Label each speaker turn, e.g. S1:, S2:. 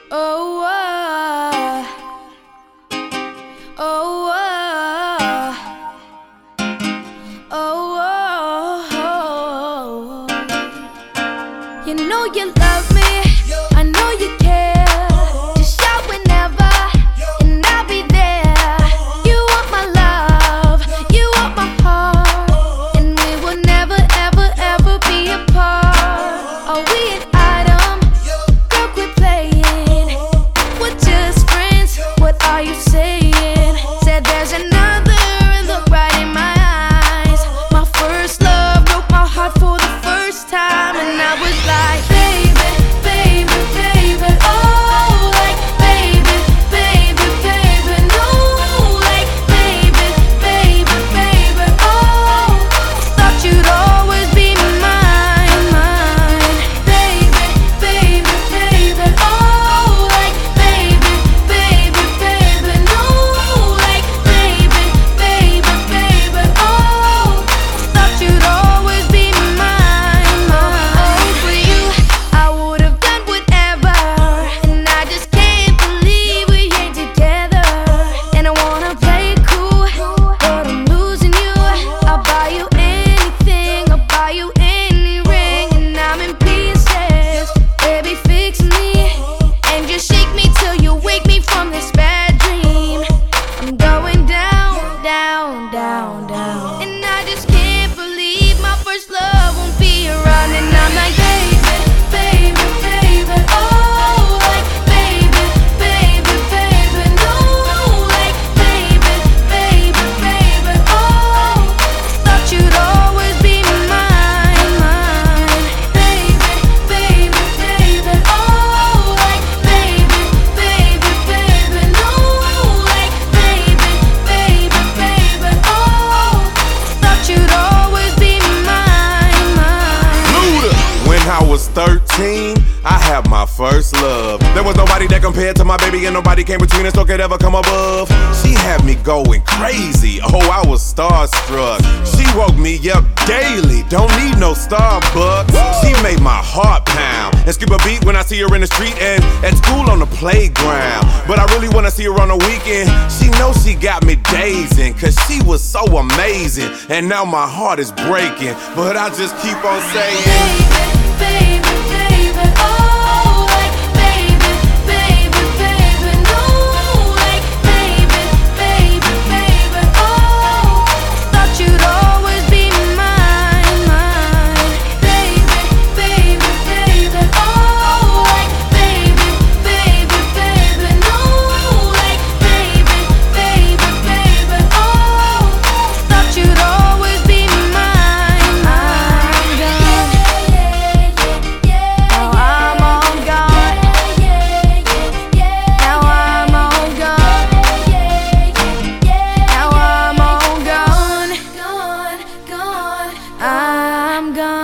S1: Oh, oh, oh, oh. You know you love me, I know you care. Just shout whenever, and I'll be there. You want my love, you want my heart, and we will never, ever, ever be apart. Are we an item? Girl, quit playing. We're just friends, what are you saying? Said there's another, and look right in my eyes. My first love broke my heart for the first time, and I was like, baby, baby, baby, oh, like, baby, baby, baby, no, like, baby, baby, baby, oh, thought you'd always be mine, mine, baby, baby, baby, oh, like, baby, baby, baby, no, like, baby, baby, baby, oh, thought you'd always be mine, mine. For you, I would've done whatever, and I just can't believe we ain't together. And I wanna play it cool, but I'm losing you. I'll buy you anything, I'll buy you any ring, and I'm in pieces. Baby, fix me, and just shake me till you wake me from this bad dream. I'm going down, down, down, down, and I just can't believe my first love won't be around. And I'm like, baby, baby, baby, oh, like, baby, baby, baby, no, like, baby, baby, baby, oh, thought you'd always be mine, mine, baby, baby, baby, oh, like, baby, baby, baby, no, like, baby, baby, baby, oh, thought you'd always be mine, mine.
S2: Luda. When I was 13, I had my first love. There was nobody that compared to my baby, and nobody came between us or could ever come above. She had me going crazy, oh, I was starstruck. She woke me up daily, don't need no Starbucks. She made my heart pound and skip a beat when I see her in the street and at school on the playground. But I really wanna see her on the weekend. She knows she got me dazing, cause she was so amazing. And now my heart is breaking, but I just keep on saying,
S1: Baby, baby, oh, like, baby, baby, baby, no, like, baby, baby, baby, oh, thought you'd always be mine, mine, baby, baby, baby, oh, like, baby, baby, baby, no, like, baby, baby, baby, oh, thought you'd always be mine, mine. Now I'm all gone. Now I'm all gone. Now I'm all gone. Gone, gone. I'm gone.